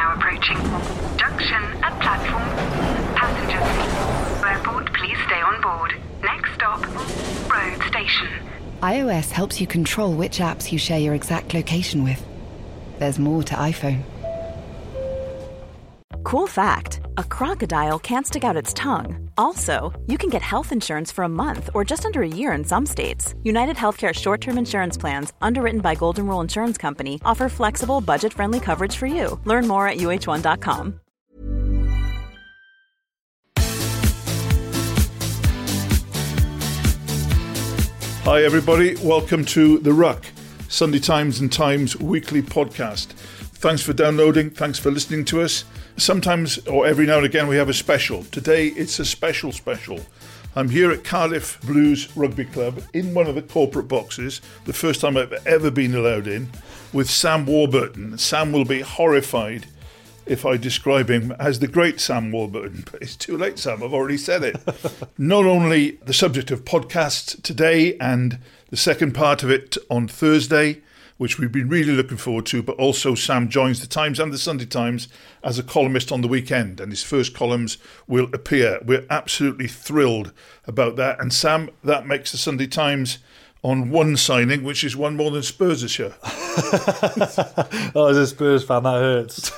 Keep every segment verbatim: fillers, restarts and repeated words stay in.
now approaching. Junction at platform. Passengers. Airport, please stay on board. Next stop, road station. iOS helps you control which apps you share your exact location with. There's more to iPhone. Cool fact, a crocodile can't stick out its tongue. Also, you can get health insurance for a month or just under a year in some states. United Healthcare short-term insurance plans, underwritten by Golden Rule Insurance Company, offer flexible, budget-friendly coverage for you. Learn more at U H one dot com. Hi everybody, welcome to The Ruck, Sunday Times and Times weekly podcast. Thanks for downloading, thanks for listening to us. Sometimes, or every now and again, we have a special. Today, it's a special special. I'm here at Cardiff Blues Rugby Club in one of the corporate boxes, the first time I've ever been allowed in, with Sam Warburton. Sam will be horrified if I describe him as the great Sam Warburton, but it's too late, Sam, I've already said it. Not only the subject of podcasts today and the second part of it on Thursday, which we've been really looking forward to, but also Sam joins the Times and the Sunday Times as a columnist on the weekend, and his first columns will appear. We're absolutely thrilled about that. And Sam, that makes the Sunday Times on one signing, which is one more than Spurs this year. Oh, as a Spurs fan, that hurts.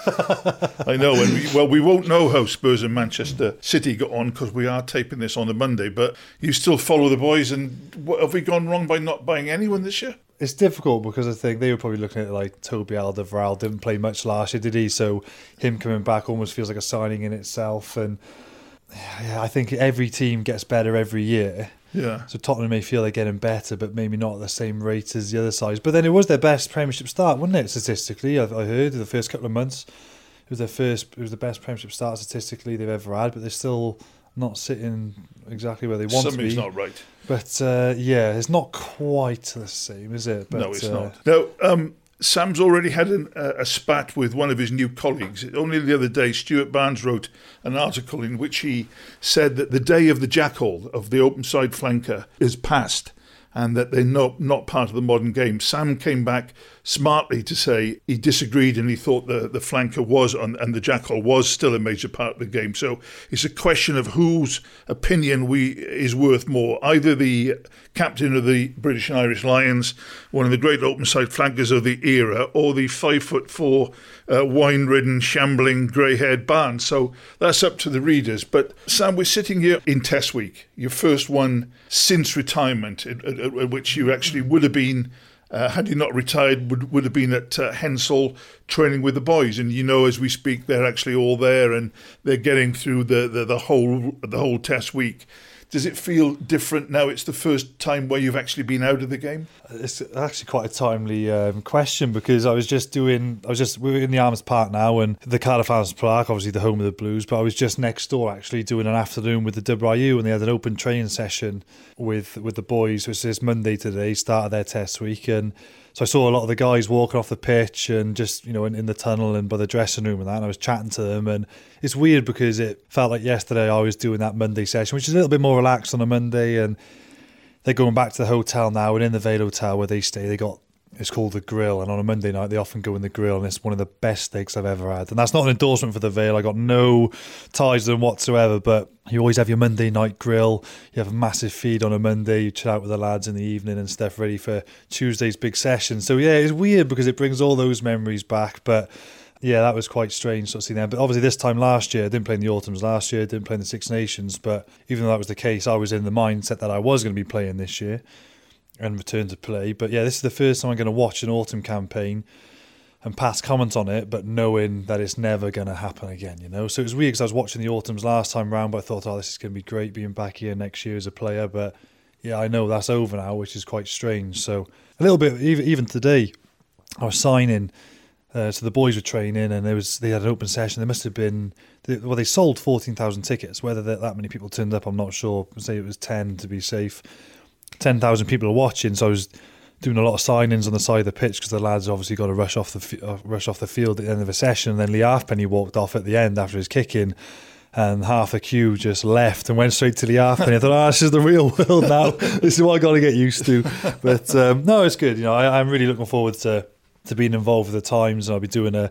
I know. And we, well, we won't know how Spurs and Manchester City got on because we are taping this on a Monday, but you still follow the boys. And what, have we gone wrong by not buying anyone this year? It's difficult because I think they were probably looking at like Toby Alderweireld didn't play much last year, did he? So him coming back almost feels like a signing in itself. And yeah, I think every team gets better every year. Yeah. So Tottenham may feel they're getting better, but maybe not at the same rate as the other sides. But then it was their best Premiership start, wasn't it? Statistically, I, I heard the first couple of months, it was their first. It was the best Premiership start statistically they've ever had. But they're still not sitting exactly where they want Something's to be. Something's not right. But uh, yeah, it's not quite the same, is it? But, no, it's uh, not. No. Um, Sam's already had an, uh, a spat with one of his new colleagues. Only the other day, Stuart Barnes wrote an article in which he said that the day of the jackal, of the open side flanker, is past and that they're not, not part of the modern game. Sam came back smartly to say he disagreed and he thought the, the flanker was on, and the jackal was still a major part of the game. So it's a question of whose opinion we is worth more. Either the captain of the British and Irish Lions, one of the great open side flankers of the era, or the five foot four uh, wine-ridden, shambling, grey-haired Barnes. So that's up to the readers. But Sam, we're sitting here in Test Week, your first one since retirement, at, at, at which you actually would have been, uh, had you not retired, would would have been at uh, Hensall training with the boys. And you know, as we speak, they're actually all there and they're getting through the, the, the whole the whole Test Week. Does it feel different now? It's the first time where you've actually been out of the game? It's actually quite a timely um, question because I was just doing, I was just, we were in the Arms Park now and the Cardiff Arms Park, obviously the home of the Blues, but I was just next door actually doing an afternoon with the W R U and they had an open training session with, with the boys. It was this Monday today, started their test week, and so I saw a lot of the guys walking off the pitch and just, you know, in, in the tunnel and by the dressing room and that, and I was chatting to them. And it's weird because it felt like yesterday I was doing that Monday session, which is a little bit more relaxed on a Monday, and they're going back to the hotel now, and in the Vale Hotel where they stay, they got, it's called the Grill, and on a Monday night they often go in the Grill, and it's one of the best steaks I've ever had. And that's not an endorsement for the Vale, I got no ties to them whatsoever, but you always have your Monday night grill, you have a massive feed on a Monday, you chill out with the lads in the evening and stuff, ready for Tuesday's big session. So yeah, it's weird because it brings all those memories back, but yeah, that was quite strange sort of seeing them. But obviously this time last year, I didn't play in the Autumns last year, didn't play in the Six Nations, but even though that was the case, I was in the mindset that I was going to be playing this year and return to play. But yeah, this is the first time I'm going to watch an autumn campaign and pass comment on it, but knowing that it's never going to happen again, you know. So it was weird because I was watching the autumns last time round, but I thought, oh, this is going to be great being back here next year as a player. But yeah, I know that's over now, which is quite strange. So a little bit, even even today, I was signing. Uh, so the boys were training, and there was they had an open session. There must have been, well, they sold fourteen thousand tickets. Whether that many people turned up, I'm not sure. Say it was ten to be safe. ten thousand people are watching, so I was doing a lot of signings on the side of the pitch because the lads obviously got to rush off the uh, rush off the field at the end of the session. And then Lee Halfpenny walked off at the end after his kicking, and half the queue just left and went straight to Lee Halfpenny. I thought, ah, oh, this is the real world now. This is what I got to get used to. But um, no, it's good. You know, I, I'm really looking forward to to being involved with the Times, and I'll be doing a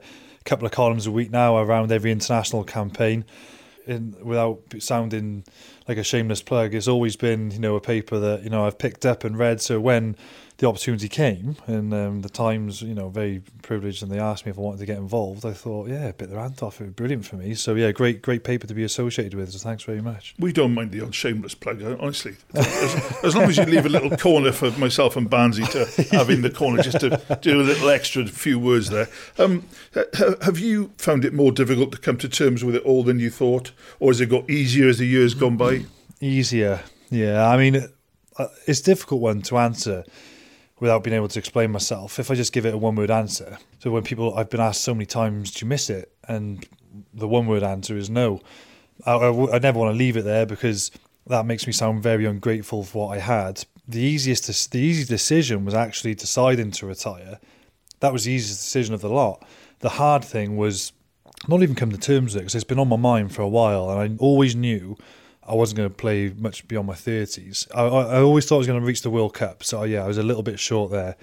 a couple of columns a week now around every international campaign. In, without sounding like a shameless plug, it's always been, you know, a paper that, you know, I've picked up and read. So when the opportunity came and um, the Times, you know, very privileged, and they asked me if I wanted to get involved, I thought, yeah, bit their hand off. It was brilliant for me. So yeah, great, great paper to be associated with. So thanks very much. We don't mind the odd shameless plug, honestly. As, as long as you leave a little corner for myself and Barnsey to have in the corner, just to do a little extra few words there. Um, have you found it more difficult to come to terms with it all than you thought, or has it got easier as the years gone by? Easier, yeah. I mean, it's a difficult one to answer without being able to explain myself. If I just give it a one-word answer. So when people, I've been asked so many times, do you miss it? And the one-word answer is no. I, I, I never want to leave it there because that makes me sound very ungrateful for what I had. The easiest, the easy decision was actually deciding to retire. That was the easiest decision of the lot. The hard thing was not even come to terms with it because it's been on my mind for a while, and I always knew I wasn't going to play much beyond my thirties. I, I always thought I was going to reach the World Cup. So, yeah, I was a little bit short there.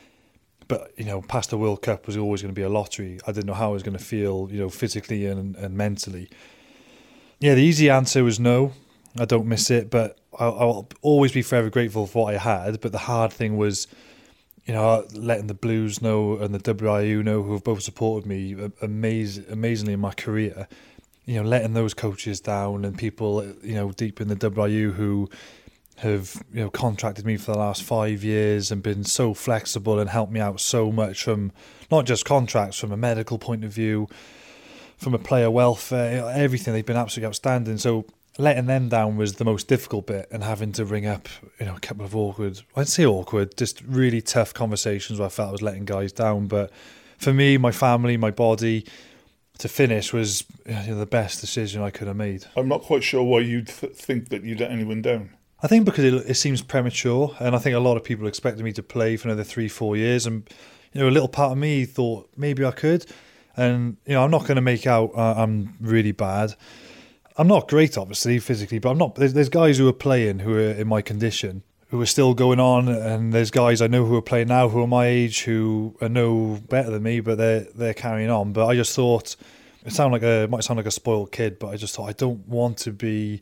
But, you know, past the World Cup was always going to be a lottery. I didn't know how I was going to feel, you know, physically and, and mentally. Yeah, the easy answer was no. I don't miss it. But I'll, I'll always be forever grateful for what I had. But the hard thing was, you know, letting the Blues know and the W R U know, who have both supported me amaz- amazingly in my career, you know, letting those coaches down and people, you know, deep in the W R U who have, you know, contracted me for the last five years and been so flexible and helped me out so much from not just contracts, from a medical point of view, from a player welfare, everything. They've been absolutely outstanding. So letting them down was the most difficult bit, and having to bring up, you know, a couple of awkward, I'd say awkward, just really tough conversations where I felt I was letting guys down. But for me, my family, my body, to finish was, you know, the best decision I could have made. I'm not quite sure why you'd th- think that you'd let anyone down. I think because it, it seems premature, and I think a lot of people expected me to play for another three, four years, and, you know, a little part of me thought maybe I could. And, you know, I'm not going to make out uh, I'm really bad. I'm not great, obviously, physically, but I'm not. There's, there's guys who are playing who are in my condition, who are still going on, and there's guys I know who are playing now who are my age, who are no better than me, but they're they're carrying on. But I just thought, it sound like a it might sound like a spoiled kid, but I just thought I don't want to be,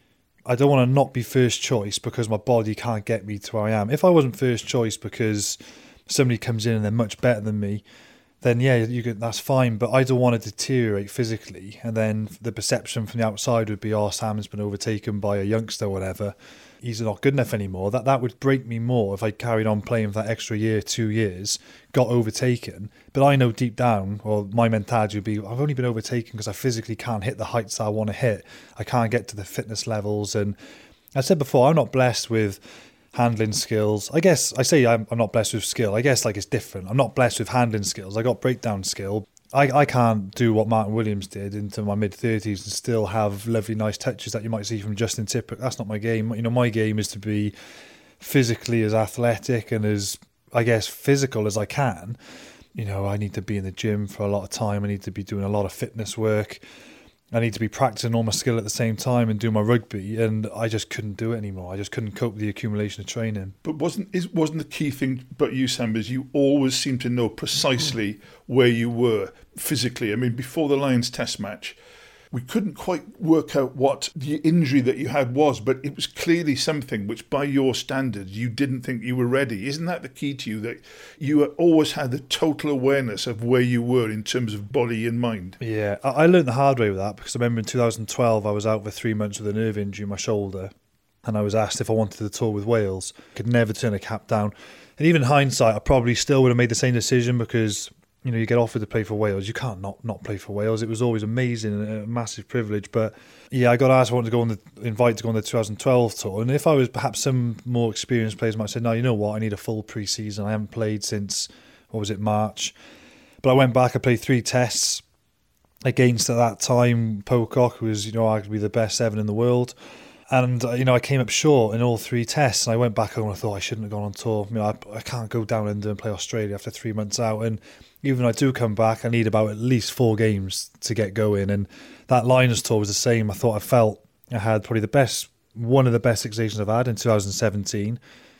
I don't want to not be first choice because my body can't get me to where I am. If I wasn't first choice because somebody comes in and they're much better than me, then yeah, you could, that's fine. But I don't want to deteriorate physically, and then the perception from the outside would be, oh, Sam's been overtaken by a youngster or whatever. He's not good enough anymore. That that would break me more if I carried on playing for that extra year, two years, got overtaken. But I know deep down, or my mentality would be, I've only been overtaken because I physically can't hit the heights I want to hit. I can't get to the fitness levels. And I said before, I'm not blessed with handling skills. I guess I say I'm, I'm not blessed with skill. I guess like it's different. I'm not blessed with handling skills. I got breakdown skill. I, I can't do what Martin Williams did into my mid-thirties and still have lovely, nice touches that you might see from Justin Tipuric. That's not my game. You know, my game is to be physically as athletic and as, I guess, physical as I can. You know, I need to be in the gym for a lot of time. I need to be doing a lot of fitness work. I need to be practicing all my skill at the same time and do my rugby, and I just couldn't do it anymore. I just couldn't cope with the accumulation of training. But wasn't is wasn't the key thing about you, Sam, is you always seemed to know precisely where you were physically. I mean, before the Lions test match, we couldn't quite work out what the injury that you had was, but it was clearly something which, by your standards, you didn't think you were ready. Isn't that the key to you, that you always had the total awareness of where you were in terms of body and mind? Yeah, I learned the hard way with that, because I remember in two thousand twelve I was out for three months with a nerve injury in my shoulder, and I was asked if I wanted to tour with Wales. I could never turn a cap down. And even in hindsight, I probably still would have made the same decision, because, you know, you get offered to play for Wales. You can't not, not play for Wales. It was always amazing and a massive privilege. But yeah, I got asked if I wanted to go on the invite to go on the two thousand twelve tour. And if I was perhaps some more experienced players might have said, no, you know what, I need a full pre-season. I haven't played since, what was it, March. But I went back, I played three tests against, at that time, Pocock, who was, you know, arguably the best seven in the world. And, uh, you know, I came up short in all three tests. And I went back home and I thought I shouldn't have gone on tour. You know, I, I can't go down under and play Australia after three months out. And even when I do come back, I need about at least four games to get going. And that Lions tour was the same. I thought I felt I had probably the best, one of the best seasons I've had in two thousand seventeen.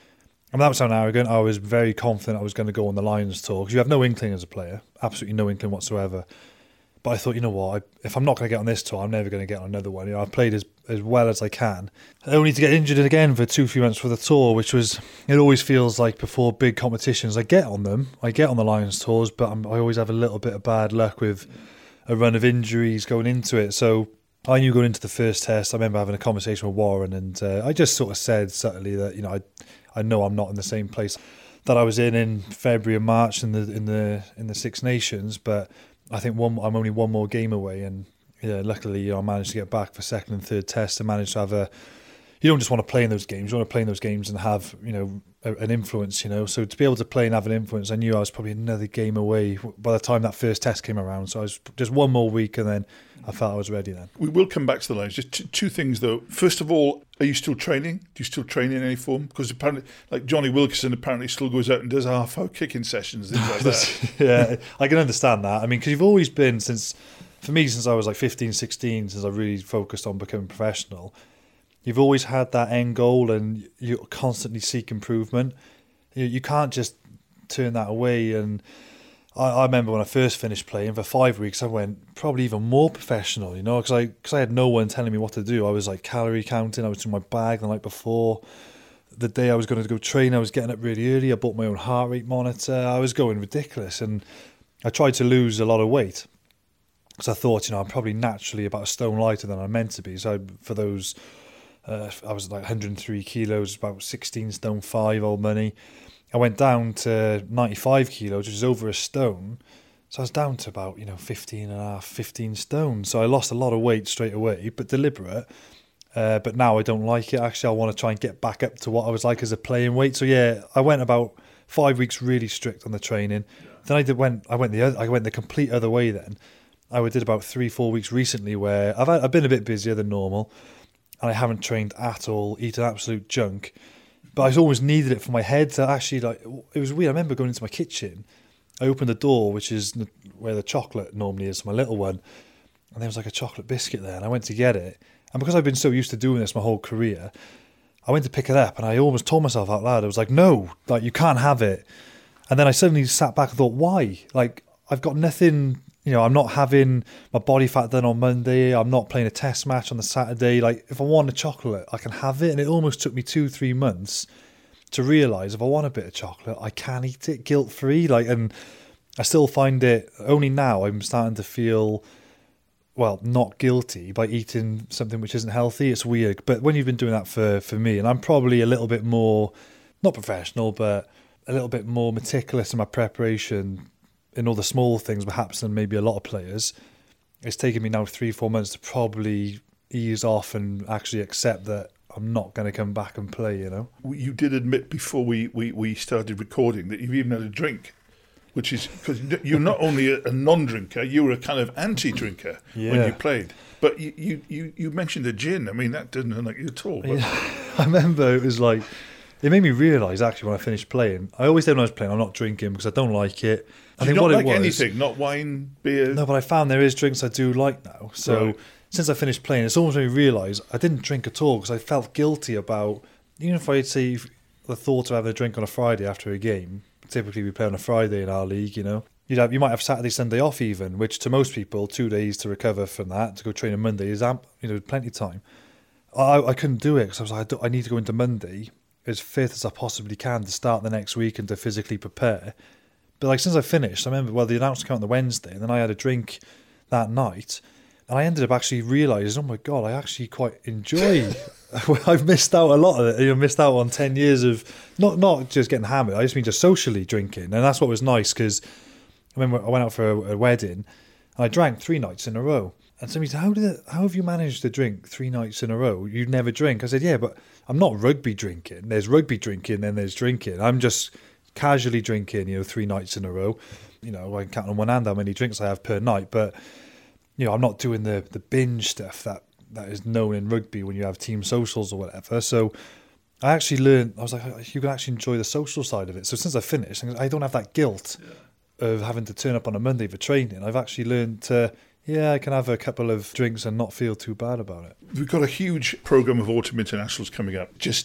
I mean, that would sound arrogant. I was very confident I was going to go on the Lions tour, because you have no inkling as a player, absolutely no inkling whatsoever. But I thought, you know what, I, if I'm not going to get on this tour, I'm never going to get on another one. You know, I've played as as well as I can. Only to get injured again for two, three months for the tour, which was, it always feels like before big competitions, I get on them, I get on the Lions tours, but I'm, I always have a little bit of bad luck with a run of injuries going into it. So I knew going into the first test, I remember having a conversation with Warren, and uh, I just sort of said subtly that, you know, I I know I'm not in the same place that I was in in February and March in the in the in the Six Nations, but I think one I'm only one more game away, and yeah, luckily, you know, I managed to get back for second and third test and managed to have a. You don't just want to play in those games; you want to play in those games and have, you know, a, an influence. You know, so to be able to play and have an influence, I knew I was probably another game away by the time that first test came around. So I was just one more week, and then I felt I was ready. Then we will come back to the Lions. Just t- two things though. First of all, are you still training? Do you still train in any form? Because apparently, like Johnny Wilkinson, apparently still goes out and does half-hour kicking sessions, things like that. Yeah, I can understand that. I mean, because you've always been, since for me, since I was like fifteen, sixteen, since I really focused on becoming professional, you've always had that end goal, and you constantly seek improvement. You, you can't just turn that away. And I, I remember when I first finished playing for five weeks, I went probably even more professional, you know, because I, cause I had no one telling me what to do. I was like calorie counting. I was doing my bag the night before. The day I was going to go train, I was getting up really early. I bought my own heart rate monitor. I was going ridiculous. And I tried to lose a lot of weight, because I thought, you know, I'm probably naturally about a stone lighter than I'm meant to be. So for those, uh, I was like one hundred three kilos, about sixteen stone five, old money. I went down to ninety-five kilos, which is over a stone. So I was down to about, you know, fifteen and a half, fifteen stone. So I lost a lot of weight straight away, but deliberate. Uh, but now I don't like it. Actually, I want to try and get back up to what I was like as a playing weight. So yeah, I went about five weeks really strict on the training. Yeah. Then I did went I went the other, I went the complete other way then. I did about three, four weeks recently where I've had, I've been a bit busier than normal, and I haven't trained at all, eaten absolute junk. But I always needed it for my head to actually, like, it was weird. I remember going into my kitchen, I opened the door, which is where the chocolate normally is, my little one, and there was like a chocolate biscuit there, and I went to get it. And because I've been so used to doing this my whole career, I went to pick it up, and I almost told myself out loud, I was like, no, like, you can't have it. And then I suddenly sat back and thought, why? Like, I've got nothing, you know, I'm not having my body fat done on Monday, I'm not playing a test match on the Saturday. Like, if I want a chocolate, I can have it. And it almost took me two, three months to realise if I want a bit of chocolate, I can eat it guilt-free. Like, and I still find it, only now I'm starting to feel, well, not guilty by eating something which isn't healthy. It's weird. But when you've been doing that for, for me, and I'm probably a little bit more, not professional, but a little bit more meticulous in my preparation in all the small things perhaps than maybe a lot of players, it's taken me now three, four months to probably ease off and actually accept that I'm not going to come back and play, you know. You did admit before we, we, we started recording that you've even had a drink, which is because you're not only a, a non-drinker, you were a kind of anti-drinker yeah. when you played. But you, you, you, you mentioned a gin. I mean, that didn't sound like you at all. But... Yeah. I remember it was like, it made me realise actually when I finished playing, I always said when I was playing, I'm not drinking because I don't like it. I do think you not what like it was, anything, not wine, beer? No, but I found there is drinks I do like now. So right. since I finished playing, it's almost made me realise I didn't drink at all because I felt guilty about, even if I'd say the thought of having a drink on a Friday after a game, typically we play on a Friday in our league, you know. You'd have, you might have Saturday, Sunday off even, which to most people, two days to recover from that, to go train on Monday is amp, you know, plenty of time. I, I couldn't do it because I was like, I, don't, I need to go into Monday as fit as I possibly can to start the next week and to physically prepare. But like since I finished, I remember, well, the announcement came on the Wednesday, and then I had a drink that night, and I ended up actually realising, oh my God, I actually quite enjoy. I've missed out a lot of it. You know, missed out on ten years of not not just getting hammered. I just mean just socially drinking, and that's what was nice because I remember I went out for a, a wedding, and I drank three nights in a row. And somebody said, how did it, how have you managed to drink three nights in a row? You never drink. I said, yeah, but I'm not rugby drinking. There's rugby drinking, then there's drinking. I'm just casually drinking, you know, three nights in a row. You know, I can count on one hand how many drinks I have per night, but, you know, I'm not doing the, the binge stuff that, that is known in rugby when you have team socials or whatever. So I actually learned, I was like, you can actually enjoy the social side of it. So since I finished, I don't have that guilt yeah. of having to turn up on a Monday for training. I've actually learned to, yeah, I can have a couple of drinks and not feel too bad about it. We've got a huge programme of autumn internationals coming up. Just to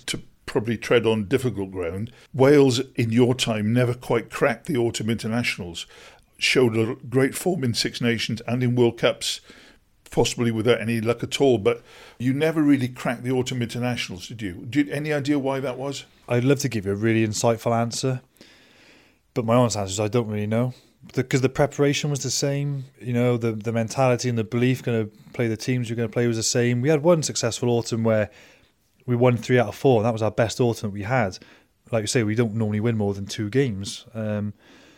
probably tread on difficult ground. Wales, in your time, never quite cracked the autumn internationals, showed a great form in Six Nations and in World Cups, possibly without any luck at all. But you never really cracked the autumn internationals, did you? Did any idea why that was? I'd love to give you a really insightful answer, but my honest answer is I don't really know. Because the preparation was the same, you know, the the mentality and the belief going to play the teams you're going to play was the same. We had one successful autumn where we won three out of four, and that was our best autumn that we had. Like you say, we don't normally win more than two games. Um,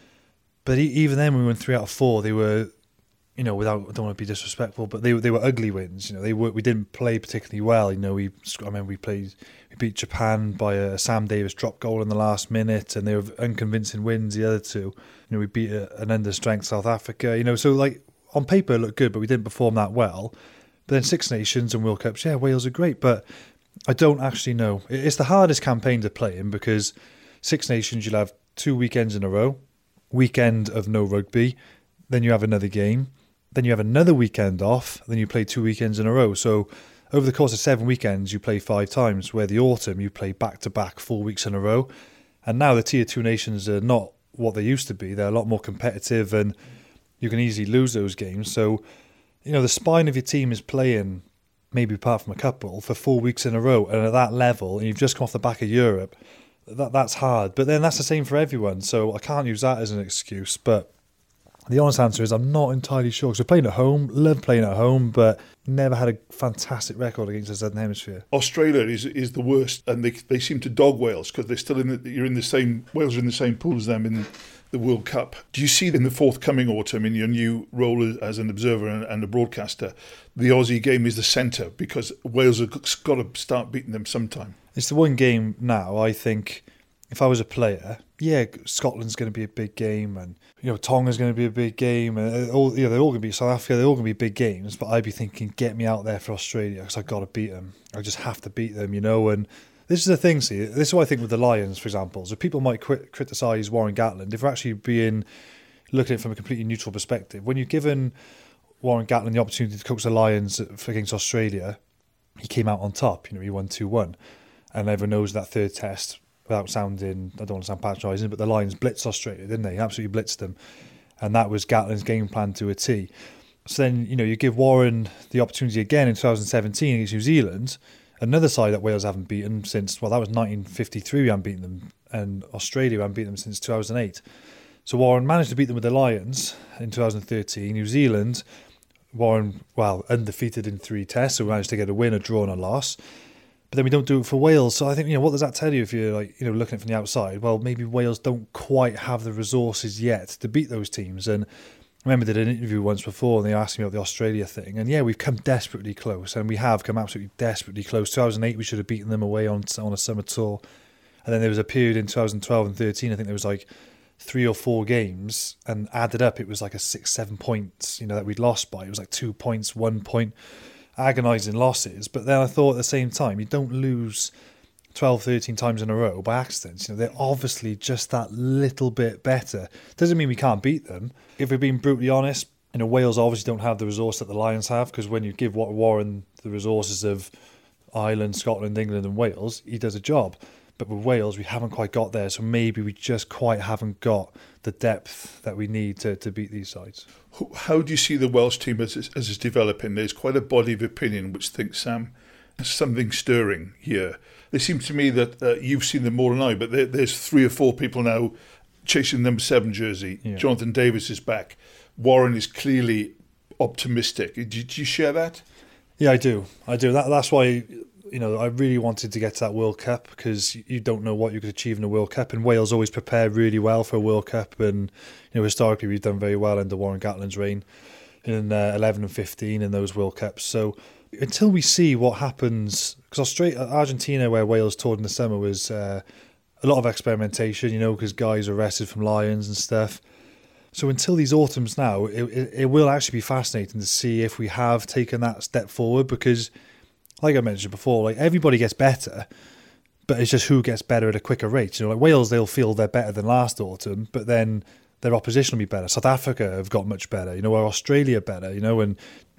but even then, when we won three out of four, they were, you know, without I don't want to be disrespectful, but they they were ugly wins. You know, they were we didn't play particularly well. You know, we I remember we played we beat Japan by a Sam Davis drop goal in the last minute, and they were unconvincing wins. The other two. You know, we beat a, an under-strength South Africa, you know, so like on paper it looked good, but we didn't perform that well. But then Six Nations and World Cups, yeah, Wales are great, but I don't actually know. It's the hardest campaign to play in because Six Nations, you'll have two weekends in a row, weekend of no rugby, then you have another game, then you have another weekend off, then you play two weekends in a row. So over the course of seven weekends, you play five times, where the autumn, you play back-to-back four weeks in a row. And now the Tier two nations are not what they used to be. They're a lot more competitive and you can easily lose those games. So, you know, the spine of your team is playing, maybe apart from a couple, for four weeks in a row and at that level, and you've just come off the back of Europe, that that's hard. But then that's the same for everyone, so I can't use that as an excuse. But the honest answer is I'm not entirely sure. So playing at home, love playing at home, but never had a fantastic record against the Southern Hemisphere. Australia is is the worst, and they they seem to dog Wales because they're still in the, you're in the same Wales are in the same pool as them in the World Cup. Do you see in the forthcoming autumn, in your new role as an observer and, and a broadcaster, the Aussie game is the centre because Wales have got to start beating them sometime? It's the one game now. I think if I was a player, yeah, Scotland's going to be a big game, and you know Tonga's going to be a big game, and all you know they're all going to be South Africa. They're all going to be big games. But I'd be thinking, get me out there for Australia because I've got to beat them. I just have to beat them, you know. And this is the thing. See, this is what I think with the Lions, for example. So people might crit- criticise Warren Gatland if we're actually being looking at it from a completely neutral perspective. When you've given Warren Gatland the opportunity to coach the Lions against Australia, he came out on top. You know, he won two one, and everyone knows that third test. Without sounding, I don't want to sound patronising, but the Lions blitzed Australia, didn't they? Absolutely blitzed them. And that was Gatland's game plan to a T. So then, you know, you give Warren the opportunity again in two thousand seventeen against New Zealand, another side that Wales haven't beaten since, well, that was nineteen fifty-three we haven't beaten them, and Australia we haven't beaten them since two thousand eight. So Warren managed to beat them with the Lions in two thousand thirteen. New Zealand, Warren, well, undefeated in three tests, so we managed to get a win, a draw and a loss. But then we don't do it for Wales. So I think, you know, what does that tell you if you're like, you know, looking at it from the outside? Well, maybe Wales don't quite have the resources yet to beat those teams. And I remember I did an interview once before and they asked me about the Australia thing. And yeah, we've come desperately close, and we have come absolutely desperately close. two thousand eight, we should have beaten them away on on a summer tour. And then there was a period in two thousand twelve and thirteen, I think there was like three or four games, and added up, it was like a six, seven points, you know, that we'd lost by. It was like two points, one point. Agonising losses. But then I thought at the same time, you don't lose twelve, thirteen times in a row by accident. You know, they're obviously just that little bit better. Doesn't mean we can't beat them. If we're being brutally honest, you know, Wales obviously don't have the resource that the Lions have, because when you give Warren the resources of Ireland, Scotland, England and Wales, he does a job. But with Wales, we haven't quite got there, so maybe we just quite haven't got the depth that we need to, to beat these sides. How do you see the Welsh team as, as it's developing? There's quite a body of opinion which thinks, Sam, there's something stirring here. It seems to me that uh, you've seen them more than I, but there, there's three or four people now chasing number seven jersey. Yeah. Jonathan Davis is back. Warren is clearly optimistic. Do, do you share that? Yeah, I do. I do. That, that's why... You know, I really wanted to get to that World Cup because you don't know what you could achieve in a World Cup, and Wales always prepare really well for a World Cup, and you know historically we've done very well under Warren Gatland's reign in uh, eleven and fifteen in those World Cups. So until we see what happens, because Australia, Argentina, where Wales toured in the summer, was uh, a lot of experimentation. You know, because guys were arrested from Lions and stuff. So until these autumns now, it, it, it will actually be fascinating to see if we have taken that step forward, because, like I mentioned before, like everybody gets better, but it's just who gets better at a quicker rate. You know, like Wales, they'll feel they're better than last autumn, but then their opposition will be better. South Africa have got much better, you know, or Australia better, you know, and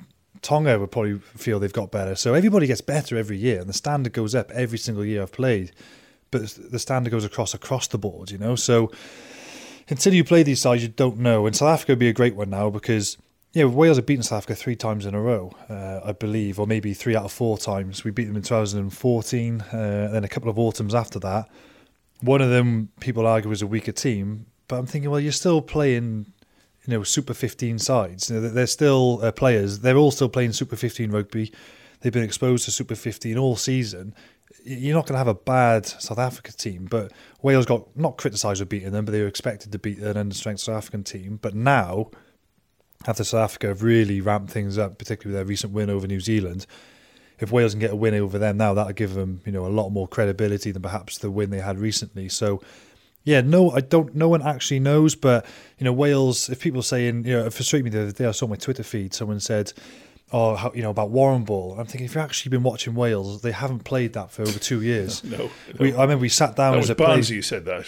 Tonga would probably feel they've got better. So everybody gets better every year, and the standard goes up every single year I've played. but the standard goes across across the board, you know. So until you play these sides, you don't know. And South Africa would be a great one now because, yeah, Wales have beaten South Africa three times in a row, uh, I believe, or maybe three out of four times. We beat them in two thousand fourteen, uh, and then a couple of autumns after that. One of them, people argue, was a weaker team, but I'm thinking, well, you're still playing, you know, Super fifteen sides. You know, they're still uh, players. They're all still playing Super fifteen rugby. They've been exposed to Super fifteen all season. You're not going to have a bad South Africa team, but Wales got not criticised for beating them, but they were expected to beat an under-strength South African team. But now, after South Africa have really ramped things up, particularly with their recent win over New Zealand, if Wales can get a win over them now, that'll give them, you know, a lot more credibility than perhaps the win they had recently. So, yeah, no, I don't. No one actually knows, but you know, Wales. If people are saying, you know, it frustrated me the other day. I saw my Twitter feed. Someone said, "Oh, how, you know, about Warren Ball." I'm thinking, if you've actually been watching Wales, they haven't played that for over two years. no, no. We, I remember we sat down. That as was a Barnes play- who said that,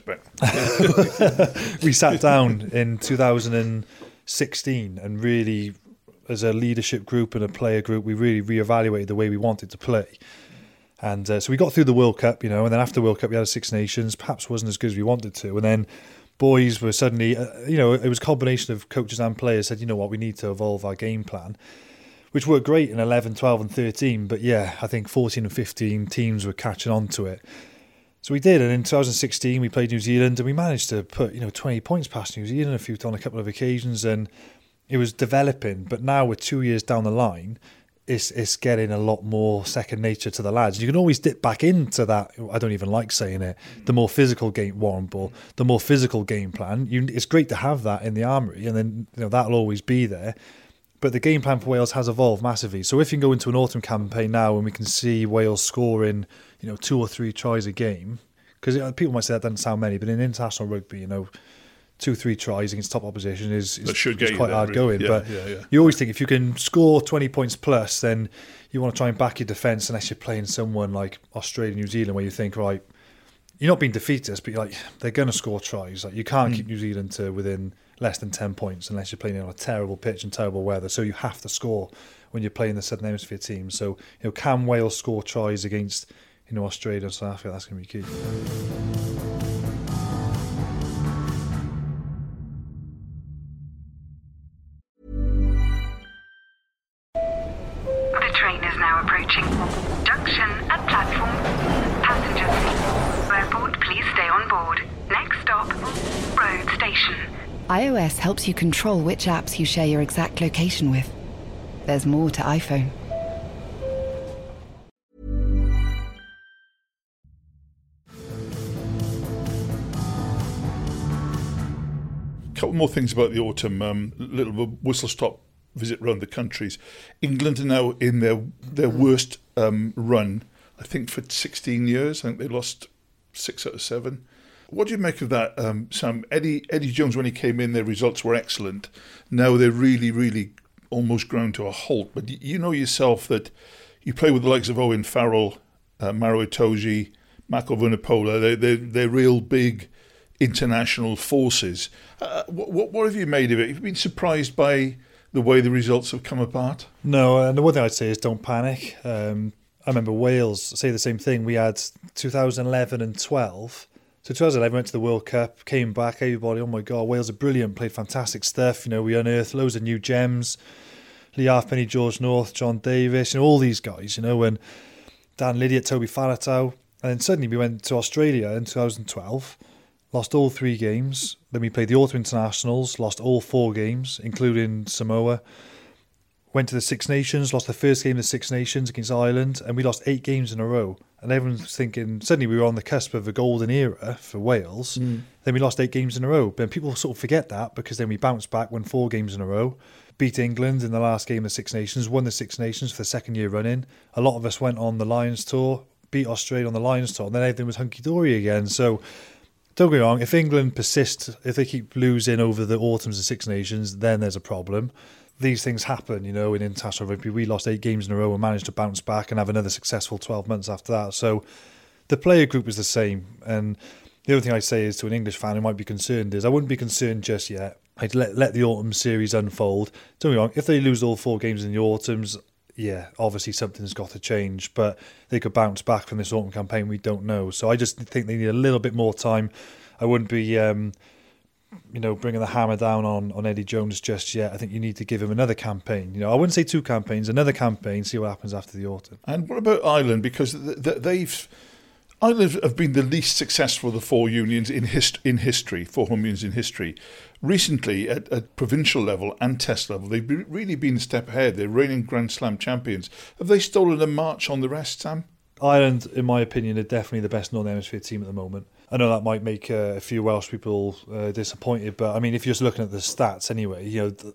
I expect. we sat down in two thousand sixteen and really, as a leadership group and a player group, we really reevaluated the way we wanted to play. And uh, so we got through the World Cup, you know, and then after the World Cup we had a Six Nations, perhaps wasn't as good as we wanted to. And then boys were suddenly, uh, you know, it was a combination of coaches and players said, you know what, we need to evolve our game plan, which worked great in eleven, twelve and thirteen. But yeah, I think fourteen and fifteen teams were catching on to it. So we did, and in two thousand sixteen we played New Zealand and we managed to put, you know, twenty points past New Zealand a few on a couple of occasions, and it was developing. But now we're two years down the line, it's it's getting a lot more second nature to the lads. You can always dip back into that. I don't even like saying it. The more physical game, Warren Ball, the more physical game plan. You, it's great to have that in the armoury, and then you know that'll always be there. But the game plan for Wales has evolved massively. So if you can go into an autumn campaign now and we can see Wales scoring, you know, two or three tries a game, because people might say that doesn't sound many, but in international rugby, you know, two, three tries against top opposition is, is, is quite hard going. Yeah, but yeah, yeah. you always think if you can score twenty points plus, then you want to try and back your defence, unless you're playing someone like Australia, New Zealand, where you think, right, you're not being defeatist, but you're like, they're going to score tries. Like you can't mm. keep New Zealand to within less than ten points unless you're playing on a terrible pitch and terrible weather. So you have to score when you're playing the Southern Hemisphere team. So, you know, can Wales score tries against, you know, Australia and South Africa? That's going to be key. The train is now approaching. Junction at platform. Passengers, airport, please stay on board. Next stop, road station. iOS helps you control which apps you share your exact location with. There's more to iPhone. A couple more things about the autumn. Um, little whistle-stop visit around the countries. England are now in their their worst um, run, I think, for sixteen years. I think they lost six out of seven. What do you make of that, um, Sam? Eddie Eddie Jones, when he came in, their results were excellent. Now they're really, really almost ground to a halt. But you know yourself that you play with the likes of Owen Farrell, uh, Maro Itoje, Mako Vunipola. They're, they're, they're real big international forces. Uh, what, what have you made of it? Have you been surprised by the way the results have come apart? No, and the one thing I'd say is don't panic. Um, I remember Wales say the same thing. We had two thousand eleven and twelve. So two thousand eleven went to the World Cup, came back, everybody, oh my God, Wales are brilliant, played fantastic stuff. You know, we unearthed loads of new gems. Lee Halfpenny, George North, John Davis, you know, all these guys, you know, and Dan Lydiate, Toby Faletau. And then suddenly we went to Australia in two thousand twelve, lost all three games. Then we played the Autumn Internationals, lost all four games, including Samoa. Went to the Six Nations, lost the first game of the Six Nations against Ireland, and we lost eight games in a row. And everyone's thinking, suddenly we were on the cusp of a golden era for Wales. Mm. Then we lost eight games in a row. But people sort of forget that, because then we bounced back, won four games in a row, beat England in the last game of the Six Nations, won the Six Nations for the second year running. A lot of us went on the Lions tour, beat Australia on the Lions tour, and then everything was hunky-dory again. So don't get me wrong, if England persist, if they keep losing over the autumns and Six Nations, then there's a problem. These things happen, you know, in international rugby. We lost eight games in a row and managed to bounce back and have another successful twelve months after that. So the player group was the same. And the other thing I'd say is to an English fan who might be concerned is I wouldn't be concerned just yet. I'd let let the autumn series unfold. Don't get me wrong, if they lose all four games in the autumns, yeah, obviously something's got to change, but they could bounce back from this autumn campaign, we don't know. So I just think they need a little bit more time. I wouldn't be, um, you know, bringing the hammer down on, on Eddie Jones just yet. I think you need to give him another campaign. You know, I wouldn't say two campaigns, another campaign, see what happens after the autumn. And what about Ireland? Because they've... Ireland have been the least successful of the four unions in, hist- in history, four home unions in history. Recently, at, at provincial level and test level, they've be, really been a step ahead. They're reigning Grand Slam champions. Have they stolen a march on the rest, Sam? Ireland, in my opinion, are definitely the best Northern Hemisphere team at the moment. I know that might make uh, a few Welsh people uh, disappointed, but I mean, if you're just looking at the stats anyway, you know, the,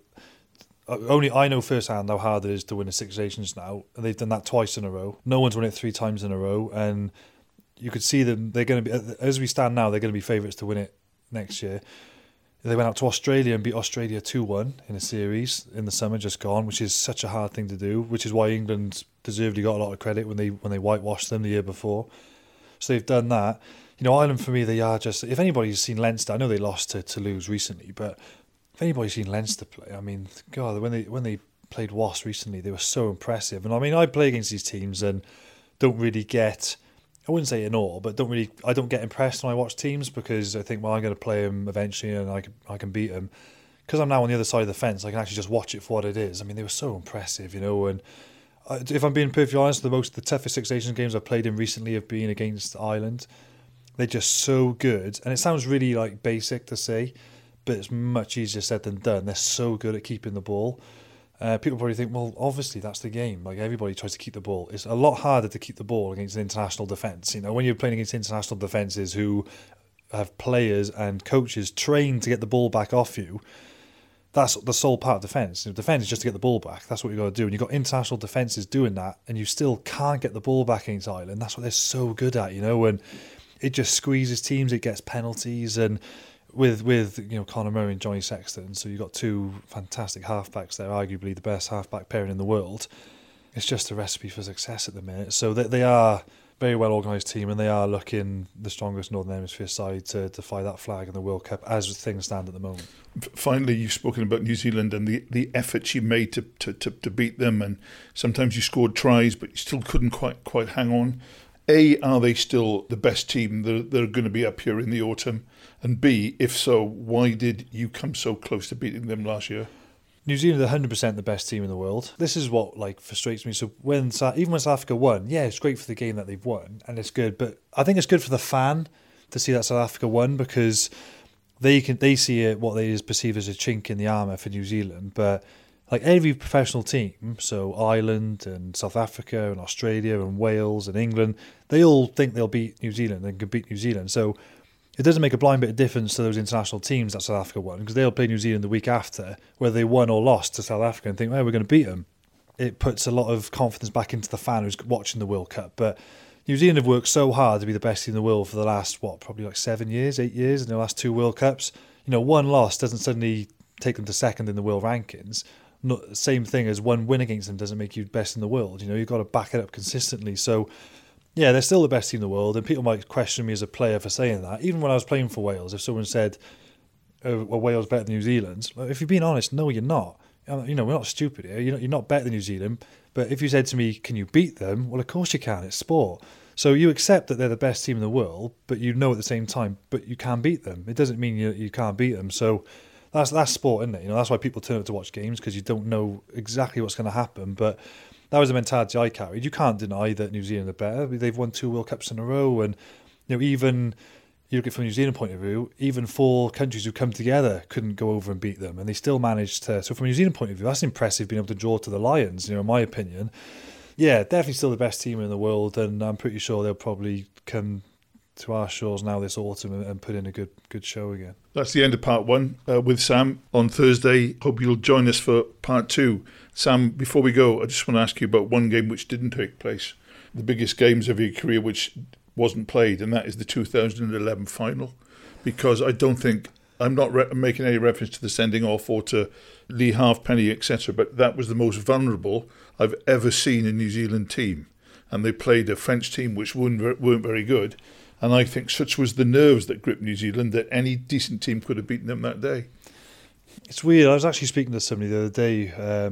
only I know firsthand how hard it is to win a Six Nations now, and they've done that twice in a row. No one's won it three times in a row, and you could see them, they're going to be, as we stand now, they're going to be favourites to win it next year. They went out to Australia and beat Australia two one in a series in the summer just gone, which is such a hard thing to do, which is why England deservedly got a lot of credit when they when they whitewashed them the year before. So they've done that. You know, Ireland, for me, they are just, if anybody's seen Leinster, I know they lost to Toulouse recently, but if anybody's seen Leinster play, I mean, God, when they when they played Wasps recently, they were so impressive. And I mean, I play against these teams and don't really get... I wouldn't say in awe, but don't really. I don't get impressed when I watch teams because I think, well, I'm going to play them eventually and I can I can beat them. Because I'm now on the other side of the fence, I can actually just watch it for what it is. I mean, they were so impressive, you know. And if I'm being perfectly honest, the most the toughest Six Nations games I've played in recently have been against Ireland. They're just so good, and it sounds really like basic to say, but it's much easier said than done. They're so good at keeping the ball. Uh, people probably think, well, obviously that's the game. Like, everybody tries to keep the ball. It's a lot harder to keep the ball against an international defence. You know, when you're playing against international defences who have players and coaches trained to get the ball back off you, that's the sole part of defence. You know, defence is just to get the ball back. That's what you've got to do. And you've got international defences doing that, and you still can't get the ball back against Ireland. That's what they're so good at, you know, and it just squeezes teams. It gets penalties, and with with you know Conor Murray and Johnny Sexton, so you've got two fantastic halfbacks there, arguably the best halfback pairing in the world. It's just a recipe for success at the minute. So they, they are a very well organised team, and they are looking the strongest Northern Hemisphere side to defy that flag in the World Cup as things stand at the moment. Finally, you've spoken about New Zealand and the, the efforts you made to, to, to, to beat them, and sometimes you scored tries, but you still couldn't quite quite hang on. A, are they still the best team that are going to be up here in the autumn? And B, if so, why did you come so close to beating them last year? New Zealand are one hundred percent the best team in the world. This is what like frustrates me. So when even when South Africa won, yeah, it's great for the game that they've won, and it's good. But I think it's good for the fan to see that South Africa won, because they can they see it, what they perceive as a chink in the armour for New Zealand. But like every professional team, so Ireland and South Africa and Australia and Wales and England, they all think they'll beat New Zealand and can beat New Zealand. So it doesn't make a blind bit of difference to those international teams that South Africa won, because they'll play New Zealand the week after, whether they won or lost to South Africa, and think, well, we're going to beat them. It puts a lot of confidence back into the fan who's watching the World Cup. But New Zealand have worked so hard to be the best team in the world for the last, what, probably like seven years, eight years in the last two World Cups. You know, one loss doesn't suddenly take them to second in the world rankings. Not, same thing as one win against them doesn't make you best in the world. You know, you've got to back it up consistently. So yeah, they're still the best team in the world, and people might question me as a player for saying that. Even when I was playing for Wales, if someone said, oh, well, Wales better than New Zealand, if you're being honest, no, you're not. You know, we're not stupid here. You're not, you're not better than New Zealand. But if you said to me, can you beat them? Well, of course you can. It's sport. So you accept that they're the best team in the world, but you know at the same time, but you can beat them. It doesn't mean you you can't beat them. So that's that's sport, isn't it? You know, that's why people turn up to watch games, because you don't know exactly what's going to happen. But that was the mentality I carried. You can't deny that New Zealand are better. They've won two World Cups in a row, and you know, even you look at it from a New Zealand point of view, even four countries who come together couldn't go over and beat them, and they still managed to. So from a New Zealand point of view, that's impressive, being able to draw to the Lions. You know, in my opinion, yeah, definitely still the best team in the world, and I'm pretty sure they'll probably come to our shores now this autumn and, and put in a good good show again. That's the end of part one uh, with Sam on Thursday. Hope you'll join us for part two. Sam, before we go, I just want to ask you about one game which didn't take place. The biggest games of your career which wasn't played, and that is the two thousand eleven final. Because I don't think, I'm not re- making any reference to the sending off or to Lee Halfpenny, et cetera, but that was the most vulnerable I've ever seen a New Zealand team. And they played a French team which weren't, weren't very good. And I think such was the nerves that gripped New Zealand that any decent team could have beaten them that day. It's weird. I was actually speaking to somebody the other day, um,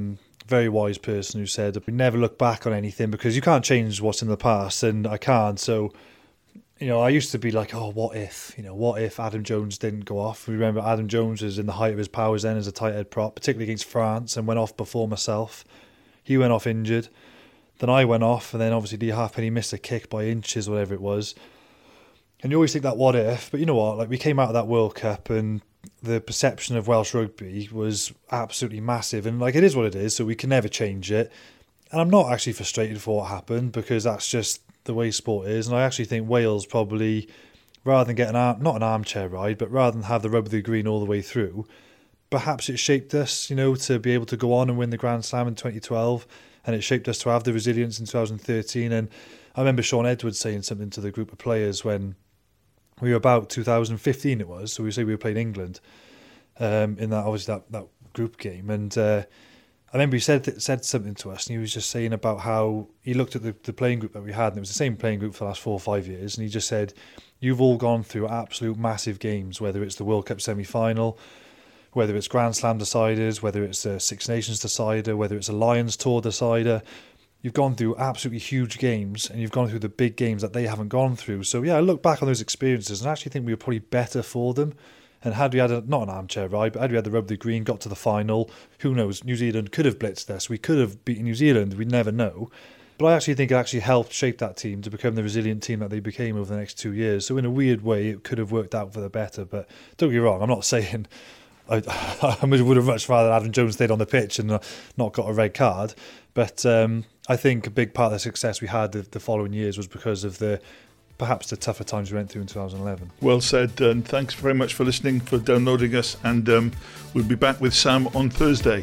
very wise person who said, we never look back on anything because you can't change what's in the past, and I can't. So, you know, I used to be like, oh, what if, you know, what if Adam Jones didn't go off? We remember Adam Jones was in the height of his powers then as a tight head prop, particularly against France, and went off before myself. He went off injured. Then I went off, and then obviously Lee Halfpenny missed a kick by inches, whatever it was. And you always think that what if, but you know what, like we came out of that World Cup and the perception of Welsh rugby was absolutely massive, and like it is what it is, so we can never change it. And I'm not actually frustrated for what happened because that's just the way sport is, and I actually think Wales probably, rather than get an arm, not an armchair ride, but rather than have the rub of the green all the way through, perhaps it shaped us, you know, to be able to go on and win the Grand Slam in twenty twelve, and it shaped us to have the resilience in two thousand thirteen. And I remember Sean Edwards saying something to the group of players when we were about two thousand fifteen it was, so we say we were playing England um, in that obviously that, that group game, and uh, I remember he said said something to us, and he was just saying about how he looked at the, the playing group that we had, and it was the same playing group for the last four or five years, and he just said, you've all gone through absolute massive games, whether it's the World Cup semi-final, whether it's Grand Slam deciders, whether it's a Six Nations decider, whether it's a Lions Tour decider. You've gone through absolutely huge games, and you've gone through the big games that they haven't gone through. So yeah, I look back on those experiences and I actually think we were probably better for them. And had we had, a, not an armchair ride, but had we had the rub of the green, got to the final, who knows, New Zealand could have blitzed us. We could have beaten New Zealand, we'd never know. But I actually think it actually helped shape that team to become the resilient team that they became over the next two years. So in a weird way, it could have worked out for the better. But don't get me wrong, I'm not saying I, I would have much rather Adam Jones stayed on the pitch and not got a red card. But um, I think a big part of the success we had the, the following years was because of the perhaps the tougher times we went through in two thousand eleven. Well said, and thanks very much for listening, for downloading us, and um, we'll be back with Sam on Thursday.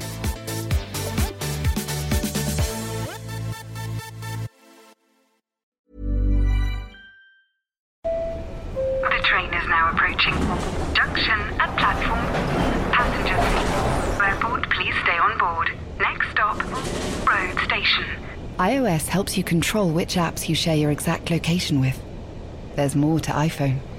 The train is now approaching. Junction at platform. Passengers, airport, please stay on board. Next stop, road station. iOS helps you control which apps you share your exact location with. There's more to iPhone.